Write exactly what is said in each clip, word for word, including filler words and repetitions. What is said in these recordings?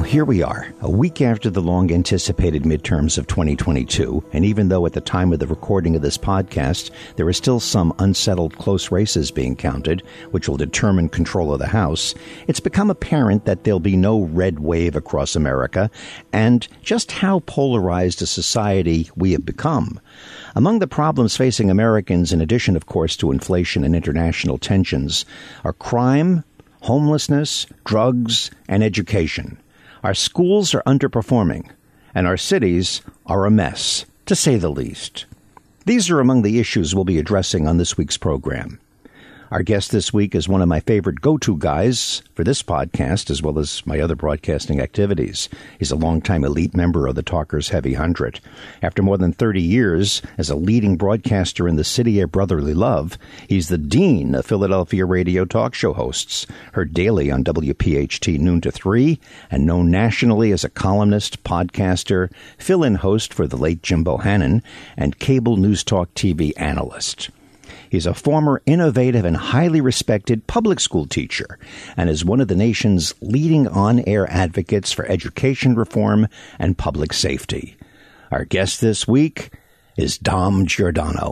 here we are, a week after the long-anticipated midterms of twenty twenty-two, and even though at the time of the recording of this podcast, there are still some unsettled close races being counted, which will determine control of the House, it's become apparent that there'll be no red wave across America, and just how polarized a society we have become. Among the problems facing Americans, in addition, of course, to inflation and international tensions, are crime, homelessness, drugs, and education. Our schools are underperforming, and our cities are a mess, to say the least. These are among the issues we'll be addressing on this week's program. Our guest this week is one of my favorite go-to guys for this podcast, as well as my other broadcasting activities. He's a longtime elite member of the Talkers Heavy Hundred. After more than thirty years as a leading broadcaster in the city of brotherly love, he's the dean of Philadelphia radio talk show hosts, heard daily on W P H T noon to three, and known nationally as a columnist, podcaster, fill-in host for the late Jim Bohannon, and cable news talk T V analyst. He's a former innovative and highly respected public school teacher and is one of the nation's leading on-air advocates for education reform and public safety. Our guest this week is Dom Giordano.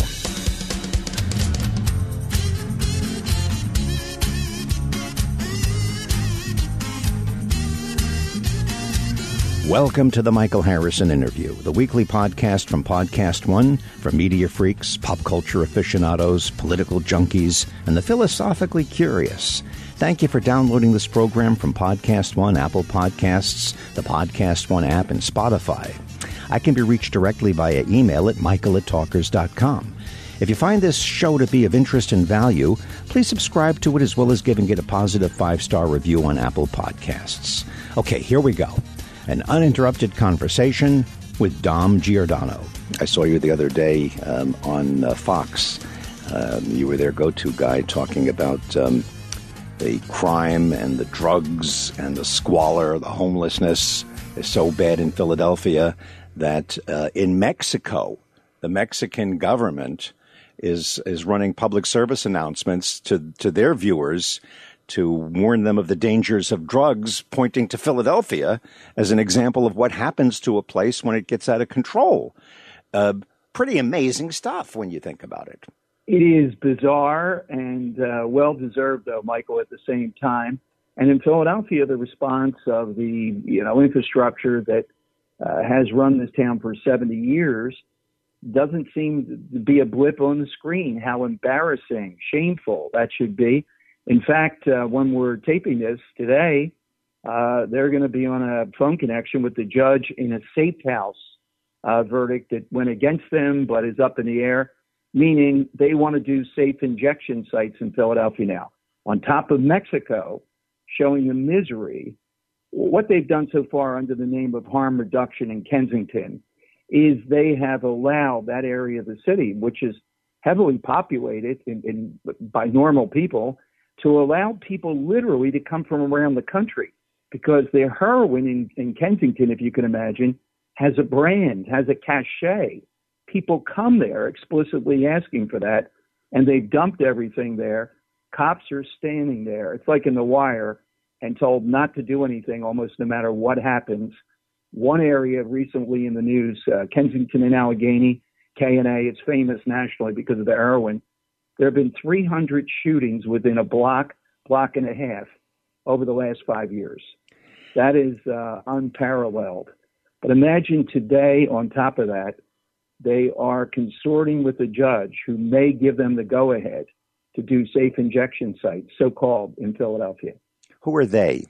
Welcome to the Michael Harrison Interview, the weekly podcast from Podcast One for media freaks, pop culture aficionados, political junkies, and the philosophically curious. Thank you for downloading this program from Podcast One, Apple Podcasts, the Podcast One app, and Spotify. I can be reached directly via email at michael at talkers dot com. If you find this show to be of interest and value, please subscribe to it as well as giving it a positive five-star review on Apple Podcasts. Okay, here we go. An uninterrupted conversation with Dom Giordano. I saw you the other day um, on uh, Fox. Um, you were their go-to guy talking about um, the crime and the drugs and the squalor, the homelessness is so bad in Philadelphia that uh, in Mexico, the Mexican government is is running public service announcements to, to their viewers to warn them of the dangers of drugs, pointing to Philadelphia as an example of what happens to a place when it gets out of control. Uh, pretty amazing stuff when you think about it. It is bizarre and uh, well-deserved, though, Michael, at the same time. And in Philadelphia, the response of the you know infrastructure that uh, has run this town for seventy years doesn't seem to be a blip on the screen. How embarrassing, shameful that should be. In fact, uh, when we're taping this today, uh, they're going to be on a phone connection with the judge in a safe house uh, verdict that went against them but is up in the air, meaning they want to do safe injection sites in Philadelphia now. On top of Mexico, showing the misery, what they've done so far under the name of harm reduction in Kensington is they have allowed that area of the city, which is heavily populated in, in, by normal people, to allow people literally to come from around the country, because their heroin in, in Kensington, if you can imagine, has a brand, has a cachet. People come there explicitly asking for that, and they've dumped everything there. Cops are standing there. It's like in The Wire, and told not to do anything almost no matter what happens. One area recently in the news, uh, Kensington and Allegheny, K and A, it's famous nationally because of the heroin. There have been three hundred shootings within a block, block and a half over the last five years. That is uh, unparalleled. But imagine today, on top of that, they are consorting with a judge who may give them the go-ahead to do safe injection sites, so-called, in Philadelphia. Who are they?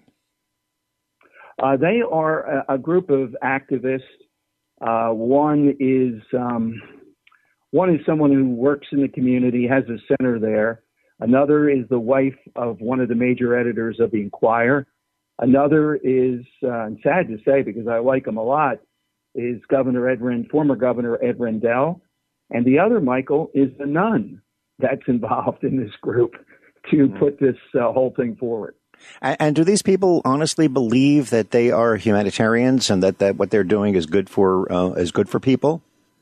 Uh, they are a, a group of activists. Uh, one is... Um, One is someone who works in the community, has a center there. Another is the wife of one of the major editors of the Enquirer. Another is, uh, and sad to say because I like him a lot, is Governor Ed Rend, former Governor Ed Rendell. And the other, Michael, is the nun that's involved in this group to put this uh, whole thing forward. And, and do these people honestly believe that they are humanitarians and that, that what they're doing is good for uh, is good for people?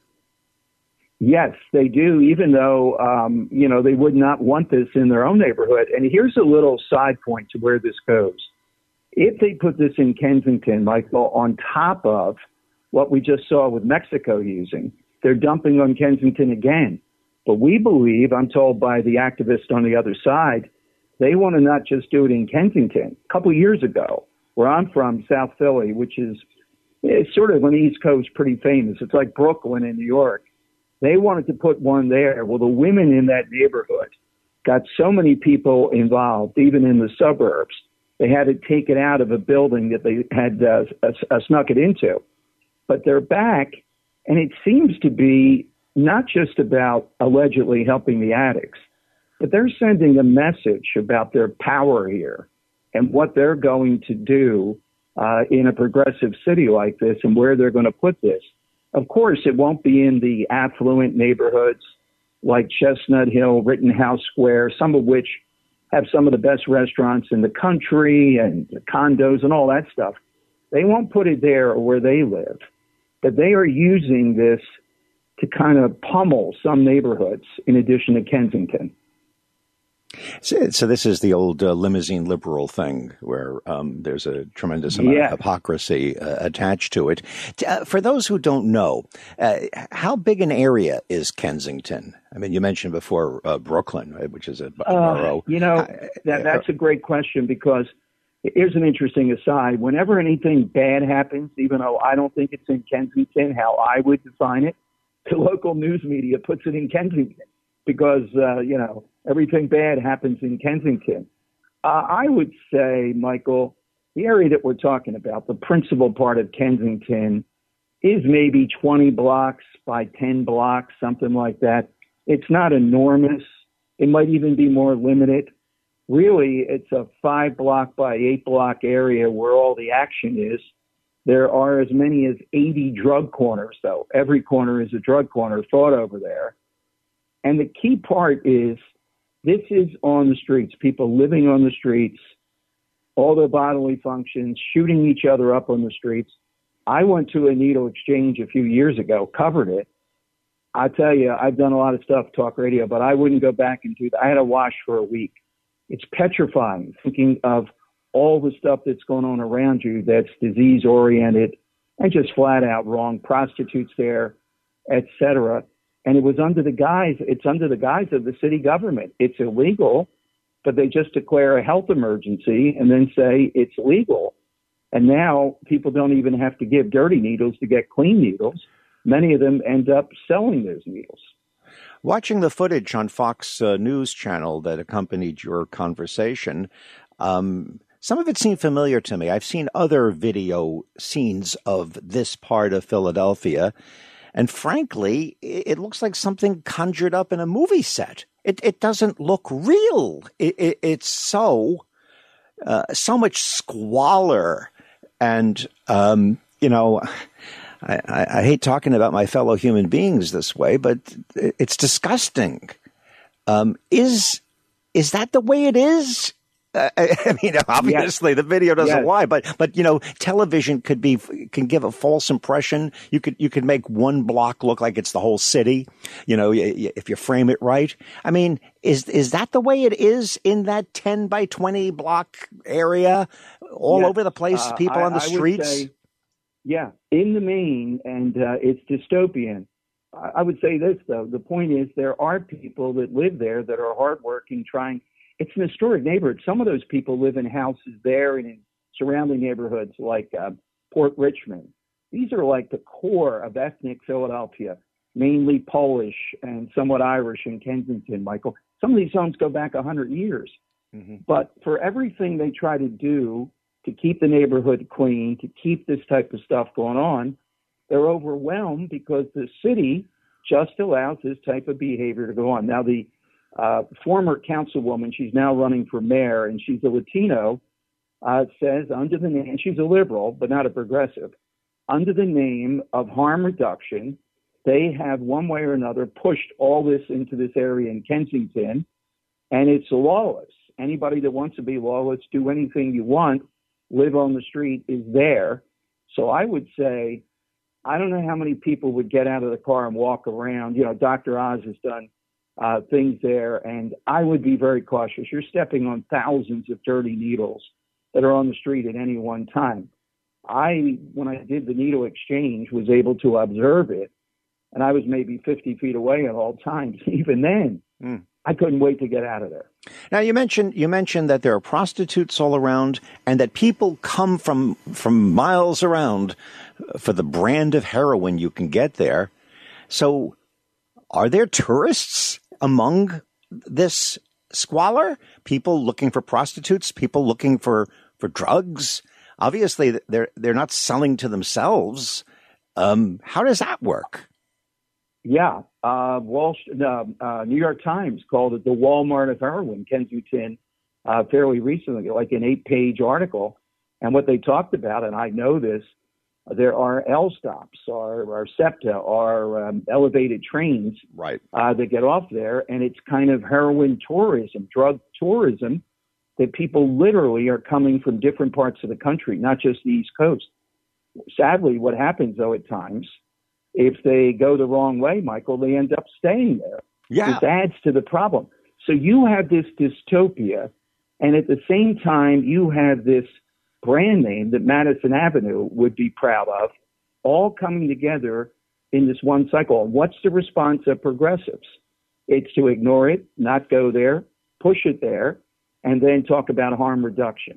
Yes, they do, even though, um, you know, they would not want this in their own neighborhood. And here's a little side point to where this goes. if they put this in Kensington, Michael, on top of what we just saw with Mexico using, they're dumping on Kensington again. But we believe, I'm told by the activists on the other side, they want to not just do it in Kensington. A couple of years ago, where I'm from, South Philly, which is it's sort of on the East Coast, pretty famous. It's like Brooklyn in New York. They wanted to put one there. Well, the women in that neighborhood got so many people involved, even in the suburbs, they had to take it out of a building that they had uh, uh, snuck it into. But they're back, and it seems to be not just about allegedly helping the addicts, but they're sending a message about their power here and what they're going to do uh, in a progressive city like this and where they're going to put this. Of course, it won't be in the affluent neighborhoods like Chestnut Hill, Rittenhouse Square, some of which have some of the best restaurants in the country and condos and all that stuff. They won't put it there where they live, but they are using this to kind of pummel some neighborhoods in addition to Kensington. So, so this is the old uh, limousine liberal thing where um, there's a tremendous amount yeah. of hypocrisy uh, attached to it. Uh, for those who don't know, uh, how big an area is Kensington? I mean, you mentioned before uh, Brooklyn, right, which is a borough. Uh, you know, that, that's a great question because here's an interesting aside. Whenever anything bad happens, even though I don't think it's in Kensington, how I would define it, the local news media puts it in Kensington because, uh, you know, everything bad happens in Kensington. Uh, I would say, Michael, the area that we're talking about, the principal part of Kensington, is maybe twenty blocks by ten blocks, something like that. It's not enormous. It might even be more limited. Really, it's a five block by eight block area where all the action is. There are as many as eighty drug corners, though. Every corner is a drug corner thought over there. And the key part is this is on the streets, people living on the streets, all their bodily functions, shooting each other up on the streets. I went to a needle exchange a few years ago, covered it. I tell you, I've done a lot of stuff, talk radio, but I wouldn't go back and do that. I had to wash for a week. It's petrifying thinking of all the stuff that's going on around you that's disease-oriented and just flat out wrong. Prostitutes there, et cetera. And it was under the guise, it's under the guise of the city government. It's illegal, but they just declare a health emergency and then say it's legal. And now people don't even have to give dirty needles to get clean needles. Many of them end up selling those needles. Watching the footage on Fox uh, News Channel that accompanied your conversation, um, some of it seemed familiar to me. I've seen other video scenes of this part of Philadelphia, and frankly, it looks like something conjured up in a movie set. It, it doesn't look real. It, it, it's so, uh, so much squalor, and um, you know. I, I, I hate talking about my fellow human beings this way, but it's disgusting. Um, is is that the way it is? Uh, I, I mean, obviously yes. the video doesn't yes. lie, but but you know, television could be can give a false impression. You could you could make one block look like it's the whole city. You know, if you frame it right. I mean, is is that the way it is in that ten by twenty block area, all yes. over the place? Uh, people I, on the I streets. Say- Yeah, in the main, and uh, it's dystopian. I would say this, though. The point is there are people that live there that are hardworking, trying. It's an historic neighborhood. Some of those people live in houses there and in surrounding neighborhoods like uh, Port Richmond. These are like the core of ethnic Philadelphia, mainly Polish and somewhat Irish in Kensington, Michael. Some of these homes go back one hundred years. Mm-hmm. But for everything they try to do to keep the neighborhood clean, to keep this type of stuff going on, they're overwhelmed because the city just allows this type of behavior to go on. Now, the uh, former councilwoman, she's now running for mayor, and she's a Latino, uh, says under the name, she's a liberal, but not a progressive, under the name of harm reduction, they have one way or another pushed all this into this area in Kensington, and it's lawless. Anybody that wants to be lawless, do anything you want, live on the street is there. So I would say, I don't know how many people would get out of the car and walk around. You know, Doctor Oz has done uh, things there, and I would be very cautious. You're stepping on thousands of dirty needles that are on the street at any one time. I, when I did the needle exchange, was able to observe it, and I was maybe fifty feet away at all times. Even then, mm. I couldn't wait to get out of there. Now, you mentioned you mentioned that there are prostitutes all around, and that people come from from miles around for the brand of heroin you can get there. So, are there tourists among this squalor? People looking for prostitutes? People looking for, for drugs? Obviously, they're they're not selling to themselves. Um, how does that work? Yeah, uh, Wall, uh, uh, New York Times called it the Walmart of heroin, Kensington, uh, fairly recently, like an eight-page article. And what they talked about, and I know this, there are L stops, or, or SEPTA, or um, elevated trains right. uh, that get off there, and it's kind of heroin tourism, drug tourism, that people literally are coming from different parts of the country, not just the East Coast. Sadly, what happens, though, at times, if they go the wrong way, Michael, they end up staying there. Yeah. This adds to the problem. So you have this dystopia, and at the same time, you have this brand name that Madison Avenue would be proud of, all coming together in this one cycle. What's the response of progressives? It's to ignore it, not go there, push it there, and then talk about harm reduction.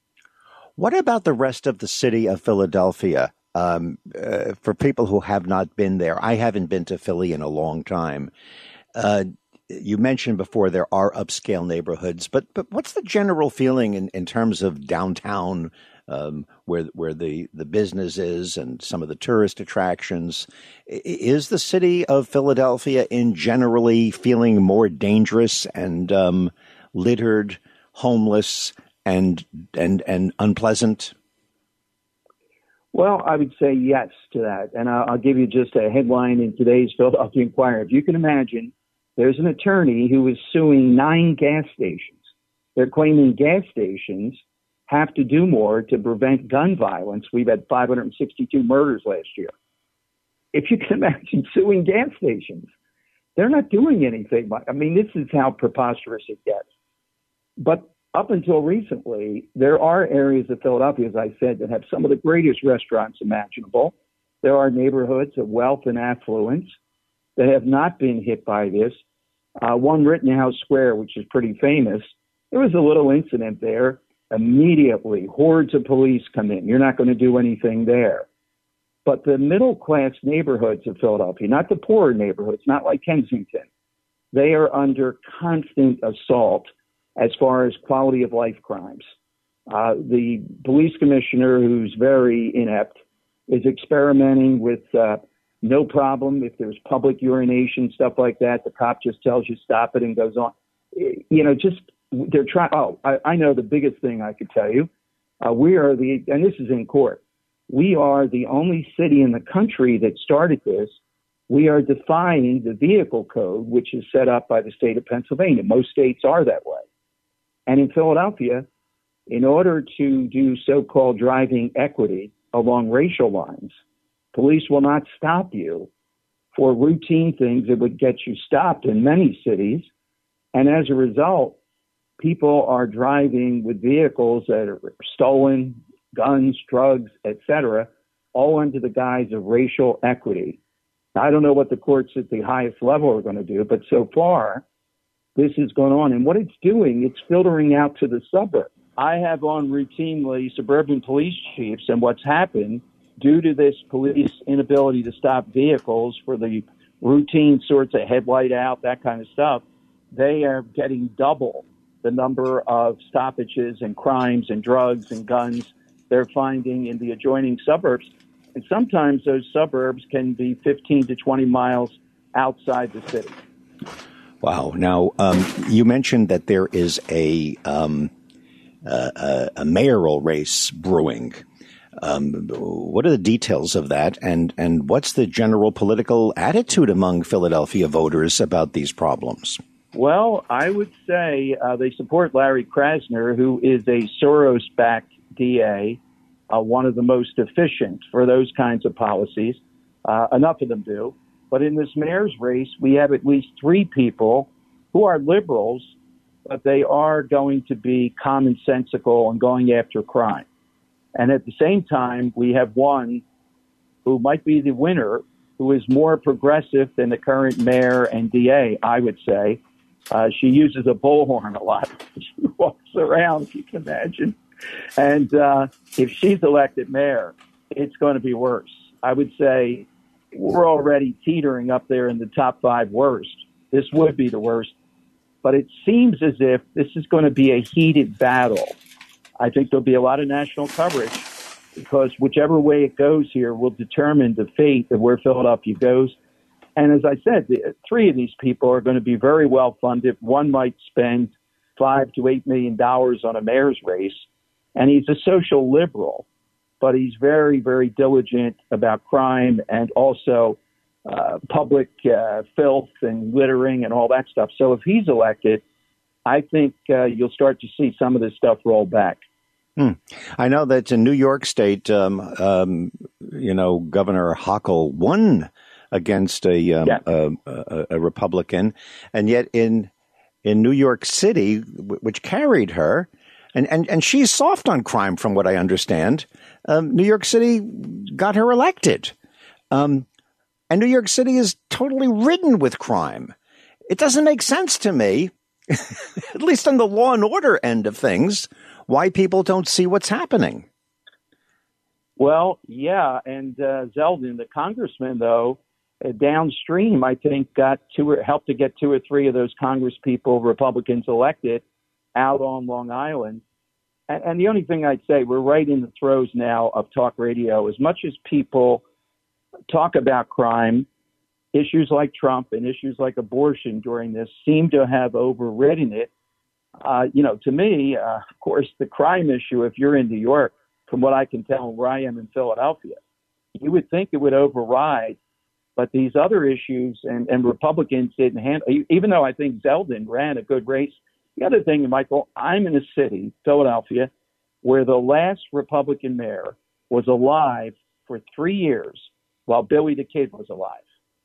What about the rest of the city of Philadelphia? Um, uh, for people who have not been there, I haven't been to Philly in a long time. Uh, you mentioned before there are upscale neighborhoods, but but what's the general feeling in, in terms of downtown, um, where where the, the business is and some of the tourist attractions? Is the city of Philadelphia in generally feeling more dangerous and um, littered, homeless, and and and unpleasant? Well, I would say yes to that. And I'll, I'll give you just a headline in today's Philadelphia Inquirer. If you can imagine, there's an attorney who is suing nine gas stations. They're claiming gas stations have to do more to prevent gun violence. We've had five hundred sixty-two murders last year. If you can imagine suing gas stations, they're not doing anything. I mean, this is how preposterous it gets. But up until recently, there are areas of Philadelphia, as I said, that have some of the greatest restaurants imaginable. There are neighborhoods of wealth and affluence that have not been hit by this. Uh, one Rittenhouse Square, which is pretty famous, there was a little incident there. Immediately, hordes of police come in. You're not going to do anything there. But the middle-class neighborhoods of Philadelphia, not the poorer neighborhoods, not like Kensington, they are under constant assault as far as quality of life crimes. Uh, the police commissioner, who's very inept, is experimenting with uh, no problem. If there's public urination, stuff like that, the cop just tells you stop it and goes on. You know, just they're trying. Oh, I, I know the biggest thing I could tell you. Uh, we are the, and this is in court, we are the only city in the country that started this. We are defying the vehicle code, which is set up by the state of Pennsylvania. Most states are that way. And in Philadelphia, in order to do so-called driving equity along racial lines, police will not stop you for routine things that would get you stopped in many cities. And as a result, people are driving with vehicles that are stolen, guns, drugs, et cetera, all under the guise of racial equity. I don't know what the courts at the highest level are going to do, but so far, this is going on. And what it's doing, it's filtering out to the suburbs. I have on routinely suburban police chiefs, and what's happened due to this police inability to stop vehicles for the routine sorts of headlight out, that kind of stuff, they are getting double the number of stoppages and crimes and drugs and guns they're finding in the adjoining suburbs. And sometimes those suburbs can be fifteen to twenty miles outside the city. Wow. Now, um, you mentioned that there is a um, a, a mayoral race brewing. Um, what are the details of that, and, and what's the general political attitude among Philadelphia voters about these problems? Well, I would say uh, they support Larry Krasner, who is a Soros-backed D A, uh, one of the most efficient for those kinds of policies. Uh, enough of them do. But in this mayor's race, we have at least three people who are liberals but they are going to be commonsensical and going after crime. And at the same time, we have one who might be the winner, who is more progressive than the current mayor and D A, I would say. Uh, she uses a bullhorn a lot. She walks around, if you can imagine. And uh, if she's elected mayor, it's going to be worse. I would say we're already teetering up there in the top five worst. This would be the worst. But it seems as if this is going to be a heated battle. I think there'll be a lot of national coverage because whichever way it goes here will determine the fate of where Philadelphia goes. And as I said, the, three of these people are going to be very well funded. One might spend five to eight million dollars on a mayor's race, and he's a social liberal, but he's very, very diligent about crime and also uh, public uh, filth and littering and all that stuff. So if he's elected, I think uh, you'll start to see some of this stuff roll back. Hmm. I know that in New York State, um, um, you know, Governor Hochul won against a, um, yeah. a, a, a Republican, and yet in in New York City, w- which carried her, and, and, and she's soft on crime, from what I understand. Um, New York City got her elected, um, and New York City is totally ridden with crime. It doesn't make sense to me, at least on the law and order end of things, why people don't see what's happening. Well, yeah, and uh, Zeldin, the congressman, though, uh, downstream, I think, got two or helped to get two or three of those congresspeople, Republicans elected, out on Long Island. And, and the only thing I'd say, we're right in the throes now of talk radio. As much as people talk about crime, issues like Trump and issues like abortion during this seem to have overridden it. Uh, you know, to me, uh, of course, the crime issue, if you're in New York, from what I can tell where I am in Philadelphia, you would think it would override. But these other issues and, and Republicans didn't handle, even though I think Zeldin ran a good race. The other thing, Michael, I'm in a city, Philadelphia, where the last Republican mayor was alive for three years while Billy the Kid was alive.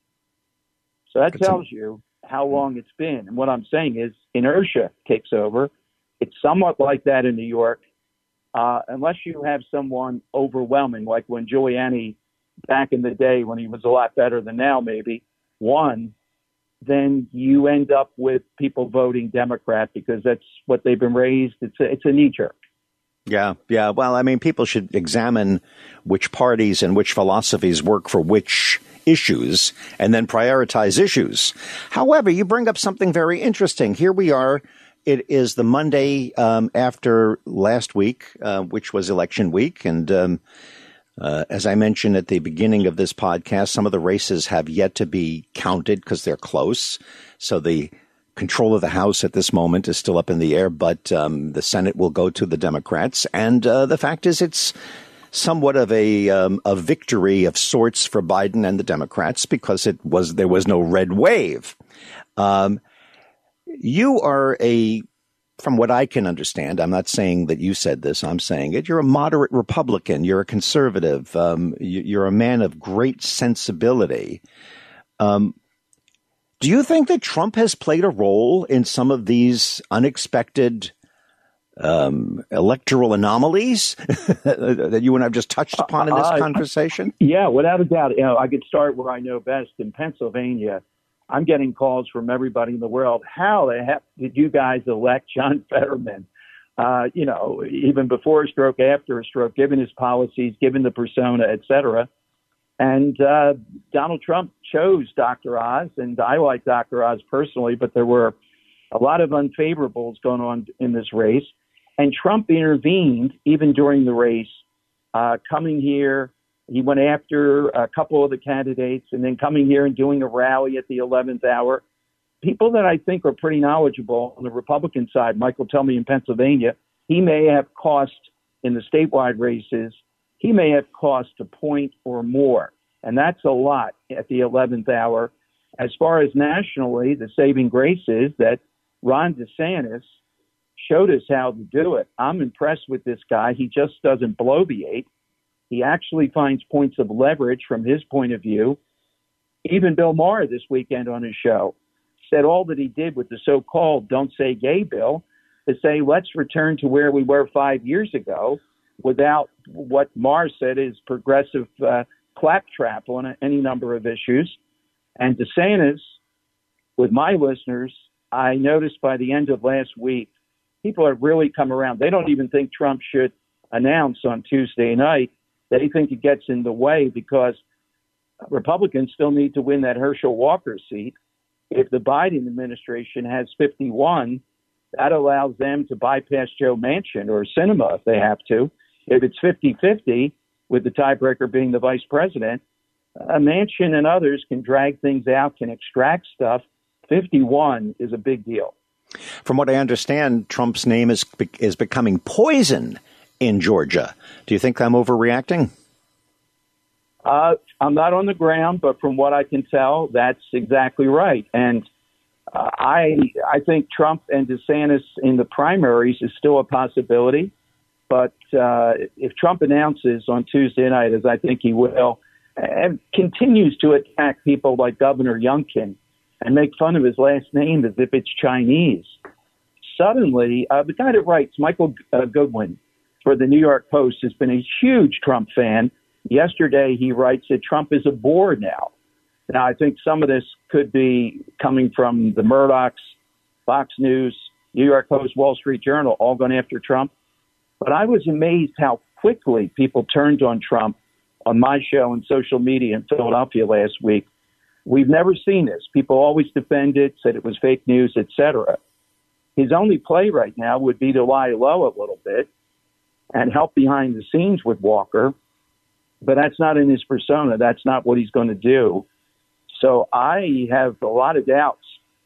So that That's tells a- you how long it's been. And what I'm saying is inertia takes over. It's somewhat like that in New York, uh, unless you have someone overwhelming, like when Giuliani, back in the day when he was a lot better than now maybe, won, then you end up with people voting Democrat because that's what they've been raised. It's a, it's a knee-jerk. Yeah, yeah. Well, I mean, people should examine which parties and which philosophies work for which issues and then prioritize issues. However, you bring up something very interesting. Here we are. It is the Monday um, after last week, uh, which was election week. And um, uh, as I mentioned at the beginning of this podcast, some of the races have yet to be counted because they're close. So the control of the House at this moment is still up in the air, but um, the Senate will go to the Democrats. And uh, the fact is it's somewhat of a um, a victory of sorts for Biden and the Democrats because it was there was no red wave. Um, you are a, from what I can understand, I'm not saying that you said this, I'm saying it, you're a moderate Republican, you're a conservative, um, you, you're a man of great sensibility. Um, do you think that Trump has played a role in some of these unexpected um, electoral anomalies that you and I have just touched upon in this uh, conversation? Yeah, without a doubt. You know, I could start where I know best in Pennsylvania. I'm getting calls from everybody in the world. How the heck did you guys elect John Fetterman? Uh, you know, even before a stroke, after a stroke, given his policies, given the persona, et cetera. And uh, Donald Trump chose Doctor Oz, and I like Doctor Oz personally, but there were a lot of unfavorables going on in this race. And Trump intervened even during the race, uh, coming here. He went after a couple of the candidates and then coming here and doing a rally at the eleventh hour. People that I think are pretty knowledgeable on the Republican side, Michael, tell me in Pennsylvania, he may have cost in the statewide races, he may have cost a point or more. And that's a lot at the eleventh hour. As far as nationally, the saving grace is that Ron DeSantis showed us how to do it. I'm impressed with this guy. He just doesn't bloviate. He actually finds points of leverage from his point of view. Even Bill Maher this weekend on his show said all that he did with the so-called Don't Say Gay bill is say, let's return to where we were five years ago without what Maher said is progressive uh, claptrap on any number of issues. And DeSantis, with my listeners, I noticed by the end of last week, people have really come around. They don't even think Trump should announce on Tuesday night. They think it gets in the way because Republicans still need to win that Herschel Walker seat. If the Biden administration has fifty-one, that allows them to bypass Joe Manchin or Sinema if they have to. If it's fifty-fifty, with the tiebreaker being the vice president, uh, Manchin and others can drag things out, can extract stuff. fifty-one is a big deal. From what I understand, Trump's name is is becoming poison in Georgia. Do you think I'm overreacting? Uh, I'm not on the ground, but from what I can tell, that's exactly right. And uh, I I think Trump and DeSantis in the primaries is still a possibility. But uh, if Trump announces on Tuesday night, as I think he will, and continues to attack people like Governor Youngkin and make fun of his last name as if it's Chinese, suddenly uh, the guy that writes, Michael uh, Goodwin, for the New York Post, has been a huge Trump fan. Yesterday, he writes that Trump is a bore now. Now, I think some of this could be coming from the Murdochs, Fox News, New York Post, Wall Street Journal, all going after Trump. But I was amazed how quickly people turned on Trump on my show and social media in Philadelphia last week. We've never seen this. People always defended it, said it was fake news, et cetera. His only play right now would be to lie low a little bit and help behind the scenes with Walker. But that's not in his persona. That's not what he's going to do. So I have a lot of doubts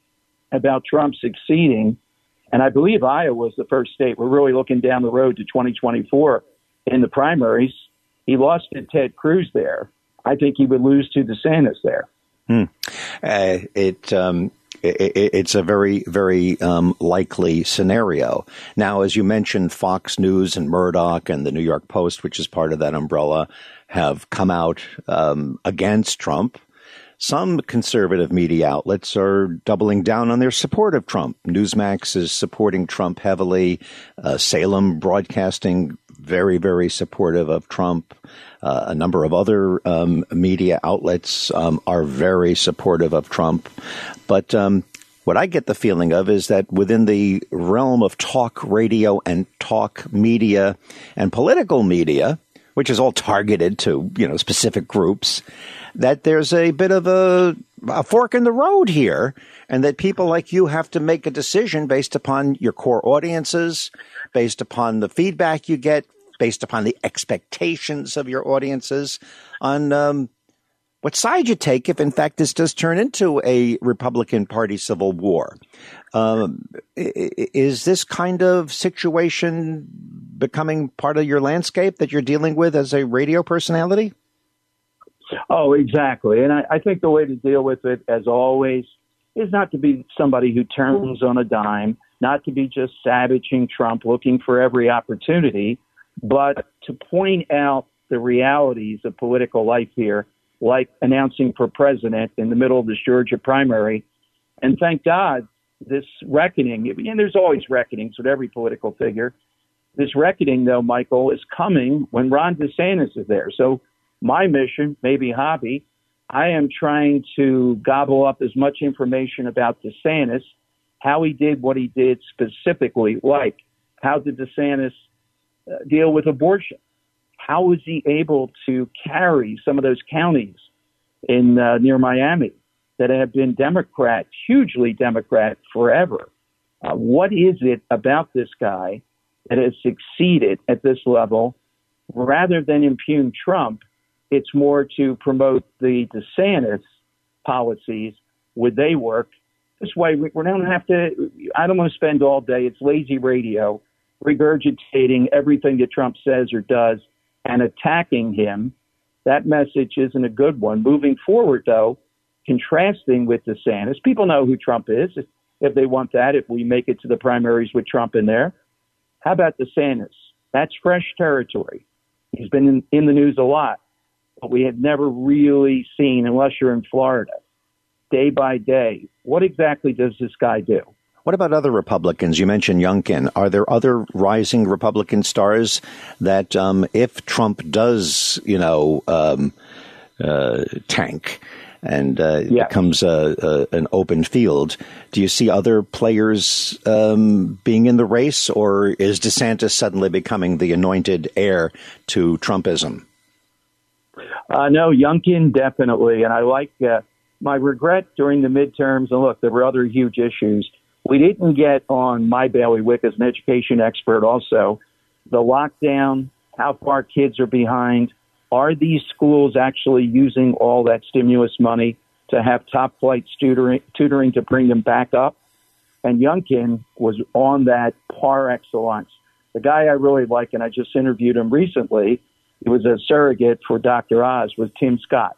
about Trump succeeding. And I believe Iowa is the first state. We're really looking down the road to twenty twenty-four in the primaries. He lost to Ted Cruz there. I think he would lose to DeSantis there. Hmm. Uh, it, um, it, it's a very, very um, likely scenario. Now, as you mentioned, Fox News and Murdoch and the New York Post, which is part of that umbrella, have come out um, against Trump. Some conservative media outlets are doubling down on their support of Trump. Newsmax is supporting Trump heavily. Uh, Salem Broadcasting, very, very supportive of Trump. Uh, a number of other um, media outlets um, are very supportive of Trump. But um, what I get the feeling of is that within the realm of talk radio and talk media and political media, which is all targeted to, you know, specific groups, that there's a bit of a, a fork in the road here, and that people like you have to make a decision based upon your core audiences, based upon the feedback you get, based upon the expectations of your audiences, on um, what side you take if, in fact, this does turn into a Republican Party civil war. Um, is this kind of situation becoming part of your landscape that you're dealing with as a radio personality? Oh, exactly. And I, I think the way to deal with it, as always, is not to be somebody who turns on a dime, not to be just savaging Trump, looking for every opportunity, but to point out the realities of political life here, like announcing for president in the middle of this Georgia primary. And thank God, this reckoning, and there's always reckonings with every political figure. This reckoning, though, Michael, is coming when Ron DeSantis is there. So my mission, maybe hobby, I am trying to gobble up as much information about DeSantis, how he did what he did specifically, like how did DeSantis uh, deal with abortion? How was he able to carry some of those counties in uh, near Miami that have been Democrat, hugely Democrat forever? Uh, what is it about this guy that has succeeded at this level? Rather than impugn Trump, it's more to promote the DeSantis policies. Would they work? This way, we, we don't have to, I don't want to spend all day, it's lazy radio, regurgitating everything that Trump says or does and attacking him. That message isn't a good one. Moving forward, though, contrasting with DeSantis, people know who Trump is if, if they want that, if we make it to the primaries with Trump in there. How about DeSantis? That's fresh territory. He's been in, in the news a lot, but we had never really seen, unless you're in Florida, day by day. What exactly does this guy do? What about other Republicans? You mentioned Youngkin. Are there other rising Republican stars that, um, if Trump does, you know, um, uh, tank and uh, yes. becomes a, a, an open field, do you see other players um, being in the race, or is DeSantis suddenly becoming the anointed heir to Trumpism? Uh, no, Youngkin definitely. And I like uh, my regret during the midterms. And look, there were other huge issues. We didn't get on my bailiwick as an education expert also the lockdown, how far kids are behind. Are these schools actually using all that stimulus money to have top flight tutoring, tutoring to bring them back up? And Youngkin was on that par excellence. The guy I really like, and I just interviewed him recently, he was a surrogate for Doctor Oz, was Tim Scott.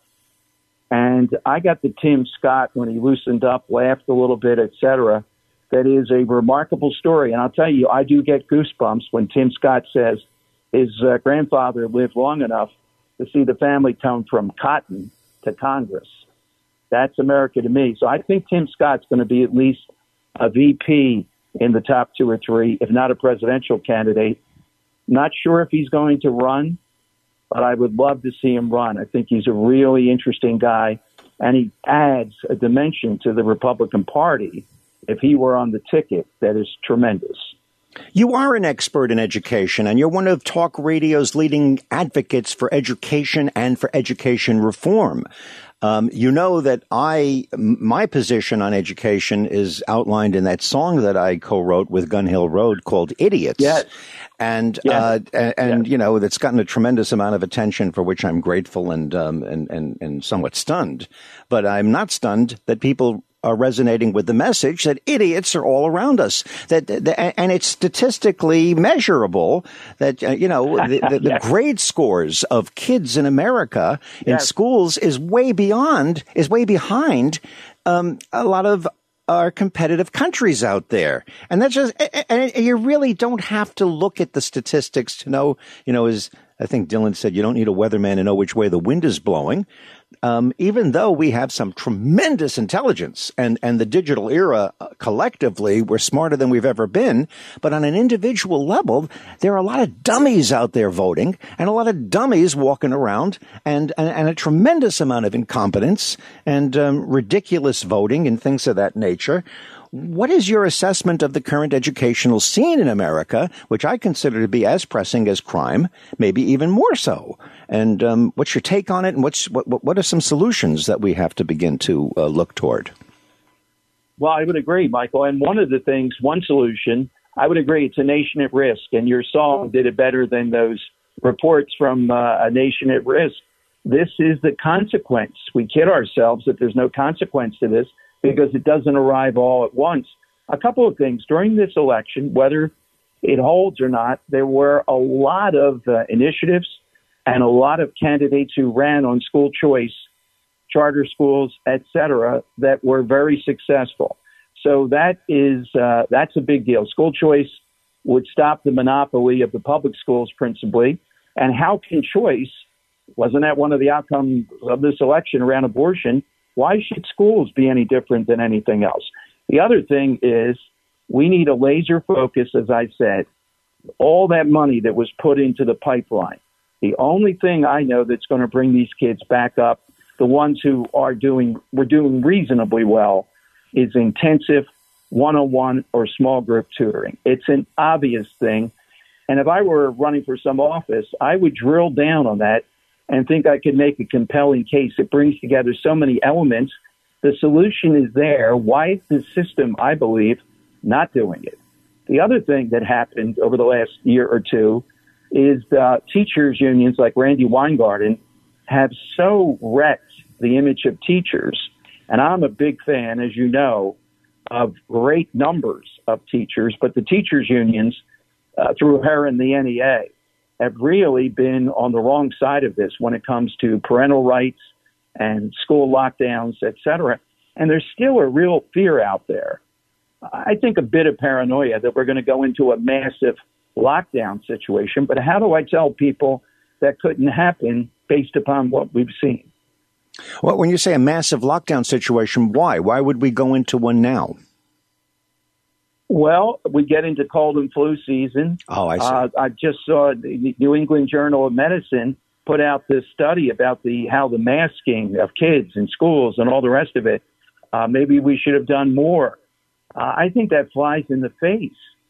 And I got the Tim Scott when he loosened up, laughed a little bit, et cetera. That is a remarkable story. And I'll tell you, I do get goosebumps when Tim Scott says his uh, grandfather lived long enough to see the family come from cotton to Congress. That's America to me. So I think Tim Scott's going to be at least a V P in the top two or three, if not a presidential candidate. Not sure if he's going to run, but I would love to see him run. I think he's a really interesting guy, and he adds a dimension to the Republican Party if he were on the ticket that is tremendous. You are an expert in education, and you're one of talk radio's leading advocates for education and for education reform. Um, you know that I, my position on education is outlined in that song that I co-wrote with Gun Hill Road called Idiots. Yes. And, yes. uh, and, and yes. you know, that's gotten a tremendous amount of attention, for which I'm grateful and, um, and, and, and somewhat stunned. But I'm not stunned that people are resonating with the message that idiots are all around us, that, that and it's statistically measurable that, uh, you know, the, the, the yes. grade scores of kids in America in yes. schools is way beyond, is way behind um, a lot of our competitive countries out there. And that's just, and you really don't have to look at the statistics to know, you know, as I think Dylan said, you don't need a weatherman to know which way the wind is blowing. Um, even though we have some tremendous intelligence and, and the digital era uh, collectively, we're smarter than we've ever been. But on an individual level, there are a lot of dummies out there voting and a lot of dummies walking around and, and, and a tremendous amount of incompetence and um, ridiculous voting and things of that nature. What is your assessment of the current educational scene in America, which I consider to be as pressing as crime, maybe even more so? And um, what's your take on it, and what's, what, what are some solutions that we have to begin to uh, look toward? Well, I would agree, Michael. And one of the things, one solution, I would agree, it's a nation at risk. And your song did it better than those reports from uh, A Nation at Risk. This is the consequence. We kid ourselves that there's no consequence to this, because it doesn't arrive all at once. A couple of things. During this election, whether it holds or not, there were a lot of uh, initiatives and a lot of candidates who ran on school choice, charter schools, et cetera, that were very successful. So that is uh, that's a big deal. School choice would stop the monopoly of the public schools principally. And how can choice, wasn't that one of the outcomes of this election around abortion? Why should schools be any different than anything else? The other thing is we need a laser focus, as I said, all that money that was put into the pipeline. The only thing I know that's going to bring these kids back up, the ones who are doing, we're doing reasonably well, is intensive one-on-one or small group tutoring. It's an obvious thing. And if I were running for some office, I would drill down on that and think I could make a compelling case. It brings together so many elements. The solution is there. Why is the system, I believe, not doing it? The other thing that happened over the last year or two is uh, teachers' unions like Randy Weingarten have so wrecked the image of teachers. And I'm a big fan, as you know, of great numbers of teachers, but the teachers' unions, uh, through her and the N E A, have really been on the wrong side of this when it comes to parental rights and school lockdowns, et cetera. And there's still a real fear out there. I think a bit of paranoia that we're going to go into a massive lockdown situation. But how do I tell people that couldn't happen based upon what we've seen? Well, when you say a massive lockdown situation, why? Why would we go into one now? Well, we get into cold and flu season. Oh, I see. Uh, I just saw the New England Journal of Medicine put out this study about the how the masking of kids in schools and all the rest of it. Uh, maybe we should have done more. Uh, I think that flies in the face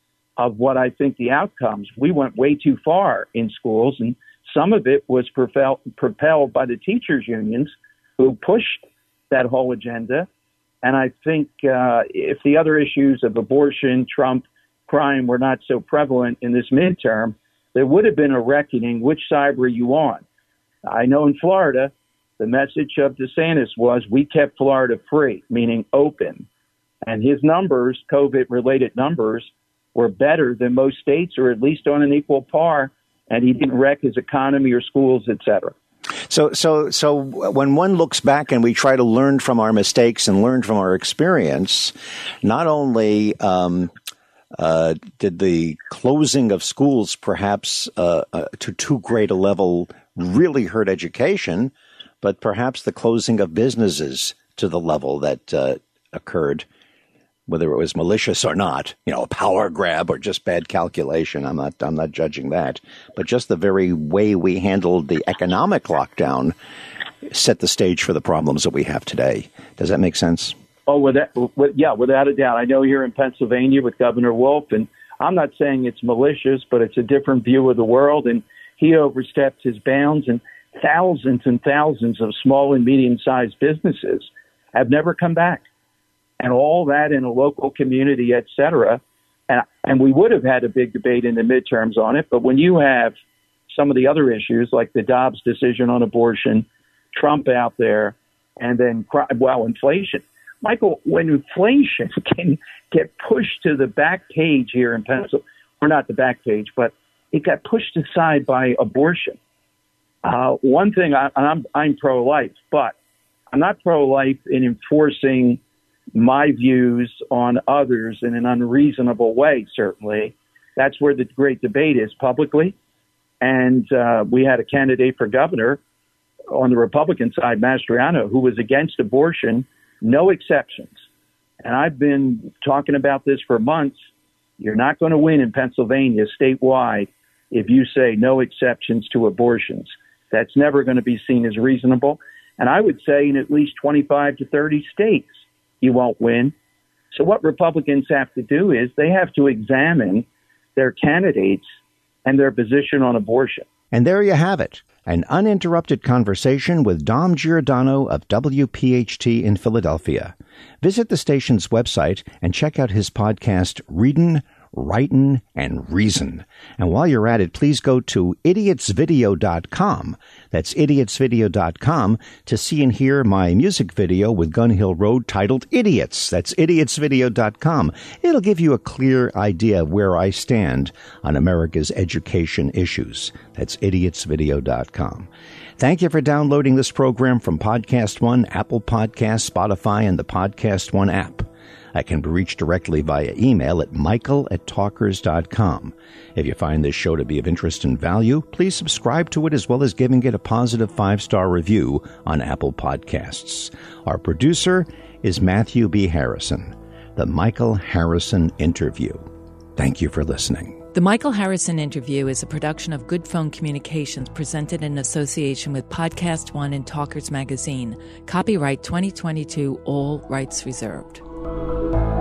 of what I think the outcomes. We went way too far in schools, and some of it was propel, propelled by the teachers' unions who pushed that whole agenda. And I think uh, if the other issues of abortion, Trump, crime were not so prevalent in this midterm, there would have been a reckoning. Which side were you on? I know in Florida, the message of DeSantis was we kept Florida free, meaning open. And his numbers, COVID-related numbers, were better than most states, or at least on an equal par. And he didn't wreck his economy or schools, et cetera. So, so, so when one looks back and we try to learn from our mistakes and learn from our experience, not only um, uh, did the closing of schools perhaps uh, uh, to too great a level really hurt education, but perhaps the closing of businesses to the level that uh, occurred, whether it was malicious or not, you know, a power grab or just bad calculation. I'm not, I'm not judging that, but just the very way we handled the economic lockdown set the stage for the problems that we have today. Does that make sense? Oh, with that, with, yeah, without a doubt. I know here in Pennsylvania with Governor Wolf, and I'm not saying it's malicious, but it's a different view of the world, and he overstepped his bounds, and thousands and thousands of small and medium-sized businesses have never come back. And all that in a local community, et cetera. And, and we would have had a big debate in the midterms on it. But when you have some of the other issues, like the Dobbs decision on abortion, Trump out there, and then, well, inflation. Michael, when inflation can get pushed to the back page here in Pennsylvania, or not the back page, but it got pushed aside by abortion. Uh, one thing, I, I'm, I'm pro-life, but I'm not pro-life in enforcing my views on others in an unreasonable way, certainly. That's where the great debate is publicly. And uh, we had a candidate for governor on the Republican side, Mastriano, who was against abortion, no exceptions. And I've been talking about this for months. You're not going to win in Pennsylvania statewide if you say no exceptions to abortions. That's never going to be seen as reasonable. And I would say in at least twenty-five to thirty states, you won't win. So what Republicans have to do is they have to examine their candidates and their position on abortion. And there you have it, an uninterrupted conversation with Dom Giordano of W P H T in Philadelphia. Visit the station's website and check out his podcast, Readin', Writin', and Reason. And while you're at it, please go to idiots video dot com. That's idiots video dot com to see and hear my music video with Gun Hill Road titled Idiots. That's idiots video dot com. It'll give you a clear idea of where I stand on America's education issues. That's idiots video dot com. Thank you for downloading this program from Podcast One, Apple Podcasts, Spotify, and the Podcast One app. I can be reached directly via email at michael at talkers dot com. If you find this show to be of interest and value, please subscribe to it as well as giving it a positive five-star review on Apple Podcasts. Our producer is Matthew B. Harrison. The Michael Harrison Interview. Thank you for listening. The Michael Harrison Interview is a production of Good Phone Communications presented in association with Podcast One and Talkers Magazine. Copyright twenty twenty-two, all rights reserved.